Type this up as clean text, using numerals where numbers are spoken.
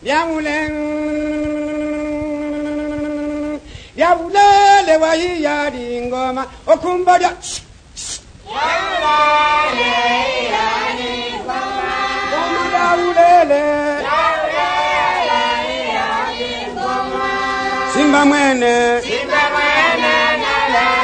Yaulele wa yadi ngoma okumbadia yaulele yadi ngoma yaulele yadi ngoma simba mwene nale